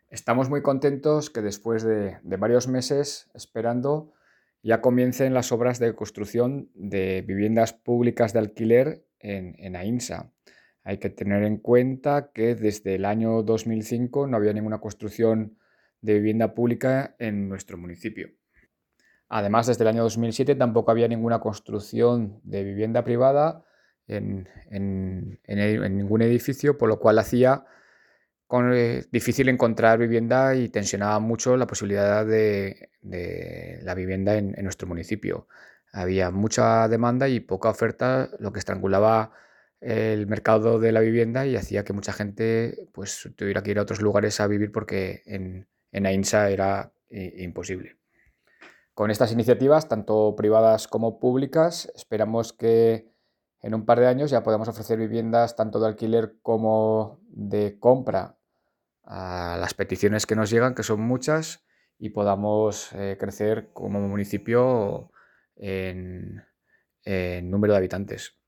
Estamos muy contentos que después de varios meses esperando ya comiencen las obras de construcción de viviendas públicas de alquiler en Aínsa. Hay que tener en cuenta que desde el año 2005 no había ninguna construcción de vivienda pública en nuestro municipio. Además, desde el año 2007 tampoco había ninguna construcción de vivienda privada en ningún edificio, por lo cual hacía difícil encontrar vivienda y tensionaba mucho la posibilidad de la vivienda en nuestro municipio. Había mucha demanda y poca oferta, lo que estrangulaba el mercado de la vivienda y hacía que mucha gente pues, tuviera que ir a otros lugares a vivir porque en Aínsa era imposible. Con estas iniciativas, tanto privadas como públicas, esperamos que en un par de años ya podamos ofrecer viviendas tanto de alquiler como de compra a las peticiones que nos llegan, que son muchas, y podamos crecer como municipio en número de habitantes.